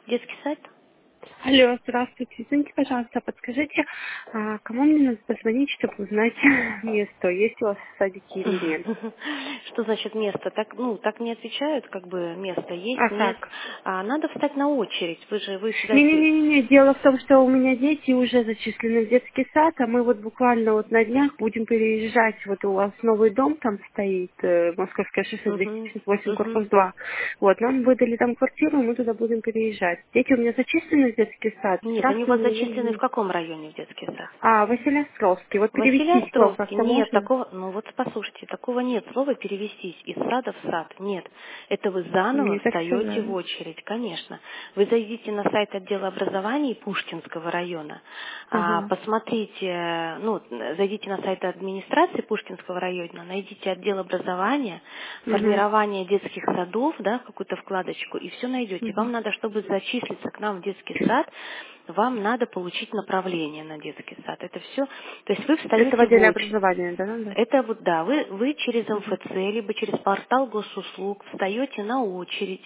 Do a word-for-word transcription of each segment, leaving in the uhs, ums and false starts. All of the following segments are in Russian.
Детский сад? Алло, здравствуйте. Извините, пожалуйста, подскажите, а кому мне надо позвонить, чтобы узнать место, есть у вас в садике или нет? Что значит место? Так, ну, так не отвечают, как бы место есть, А нет. как? А надо встать на очередь. Вы же, вы сюда... те- Не-не-не, дело в том, что у меня дети уже зачислены в детский сад, а мы вот буквально вот на днях будем переезжать. Вот у вас новый дом там стоит, э, Московское шоссе двести Мгм, пятьдесят восемь, мгм. корпус два. Вот, нам выдали там квартиру, мы туда будем переезжать. Дети у меня зачислены в детский сад, Нет, они у справки у вас меня зачислены в есть. каком районе в детский сад? А, Василий Островский, вот Василий перевестись к вам Островский. как-то Нет, можно? такого, ну вот послушайте, такого нет слова перевестись из сада в сад. Нет. Это вы заново Мне так встаете в сказали. очередь, конечно. Вы зайдите на сайт отдела образования Пушкинского района, а, Ага. посмотрите, ну, зайдите на сайт администрации Пушкинского района, найдите отдел образования, Угу. формирование детских садов, да, какую-то вкладочку, и все найдете. Угу. Вам надо, чтобы зачислиться к нам в детский сад, вам надо получить направление на детский сад. Это все. То есть вы Это в встаете в отделе очередь. образования, да, надо? Это вот, да, вы, вы через Угу. МФЦ, либо через портал госуслуг встаете на очередь,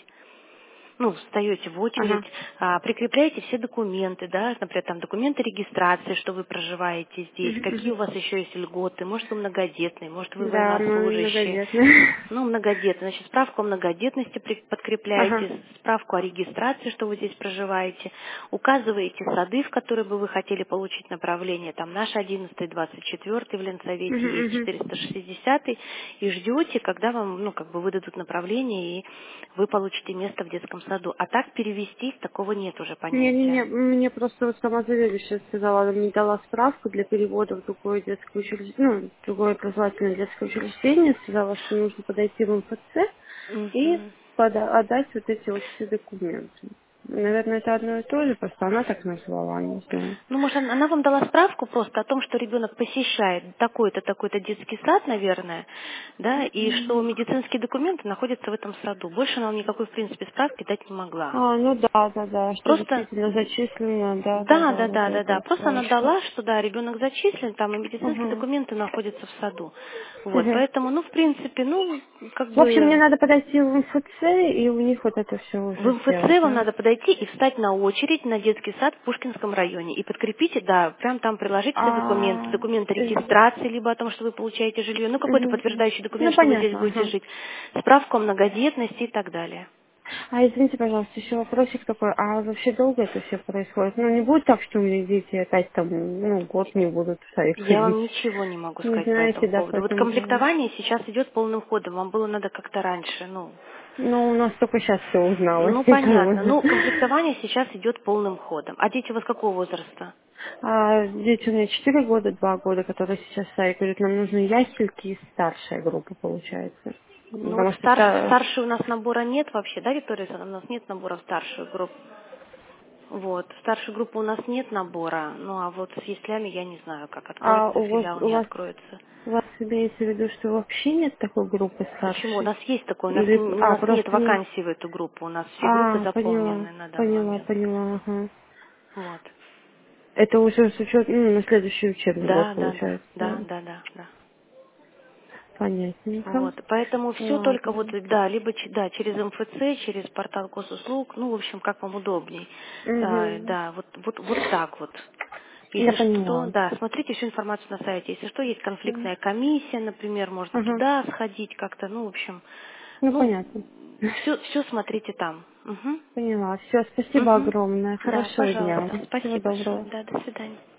ну, встаете в очередь, Ага. а, прикрепляете все документы, да, например, там документы регистрации, что вы проживаете здесь, Угу. какие Угу. у вас еще есть льготы, может, вы многодетный, может, вы Да, мы военнослужащие, многодетные. ну, многодетный, значит, справку о многодетности при- Ага. подкрепляете, справку о регистрации, что вы здесь проживаете, указываете сады, в которые бы вы хотели получить направление, там наш одиннадцатый, двадцать четвёртый в Угу. Ленсовете есть Угу. четыреста шестидесятый, и ждете, когда вам, ну, как бы выдадут направление, и вы получите место в детском саду. А так перевестись, такого нет уже Не-не-не, понятия. мне просто вот сама заведующая сказала, она мне дала справку для перевода в другое детское учреждение, ну, в другое образовательное детское учреждение, сказала, что нужно подойти в МФЦ и Мгм. пода- отдать вот эти вот все документы. Наверное, это одно и то же, просто она так назвала, не знаю. Ну, может, она она вам дала справку просто о том, что ребенок посещает такой-то, такой-то детский сад, наверное, да, и что медицинские документы находятся в этом саду. Больше она вам никакой, в принципе, справки дать не могла. А, ну да, да, да, что Просто, действительно зачислено, да, да, да, да, да, вот да, да, это да. вот Просто она справочка. дала, что да, ребенок зачислен, там и медицинские Угу. документы находятся в саду. Вот, Угу. поэтому, ну, в принципе, ну, как В общем, мне бы надо подойти в МФЦ и у них вот это все в уже сделать, МФЦ вам да? надо подойти и встать на очередь на детский сад в Пушкинском районе. И подкрепите, да, прям там приложить все документы. А, Документы э, регистрации, либо о том, что вы получаете жилье, ну какой-то мгм, мгм. подтверждающий Ну, документ, что вы здесь понятно, будете ага. жить. Справку о многодетности и так далее. А извините, пожалуйста, еще вопросик такой, а вообще долго это все происходит? Ну, не будет так, что у меня дети опять там, ну, год не будут в садик Я вам ходить? ничего не могу Не сказать по знаете, этому да, по поводу. Вот этому поводу? комплектование сейчас идет полным ходом. Вам было надо как-то раньше, ну, Ну, у нас только сейчас все узналось, ну как понятно. бы. Ну, комплектование сейчас идет полным ходом. А дети у вас какого возраста? А дети у меня четыре года, два года, которые сейчас в садик ходят. Нам нужны ясельки и старшая группа, получается. Ну вот Потому что старш, ста- старший у нас набора нет вообще, да, Виктория Александровна? У нас нет набора в старшую группу. Вот, в старшую группу у нас нет набора, ну а вот с яслями я не знаю, как а откроется у вас, филиал, у не вас, откроется. у вас имеется в виду, что вообще нет такой группы Почему? У старшей? нас есть такой, у нас, Или, н- у а, нас нет просто не... вакансий в эту группу, у нас все группы А, поняла, заполнены на данный поняла, момент. поняла, ага. Вот. Это уже с учетом, ну, на следующий учебный год Да, да, да, получается, да, да? да, да, да. Понятненько. Вот, поэтому все только вот, Ладно. да, либо ч- да, через МФЦ, через портал госуслуг, ну, в общем, как вам удобней. А, Угу. да, вот, вот, вот так вот. Я Если что, поняла. да, смотрите всю информацию на сайте. Если что, есть Мгм. конфликтная комиссия, например, можно Ага. туда сходить как-то, ну, в общем, Ну, ну, понятно. все, все смотрите там. Угу. Поняла. Все, спасибо Угу. огромное. Да, Хорошего дня. пожалуйста. Всего Спасибо большое. доброго. Да, до свидания.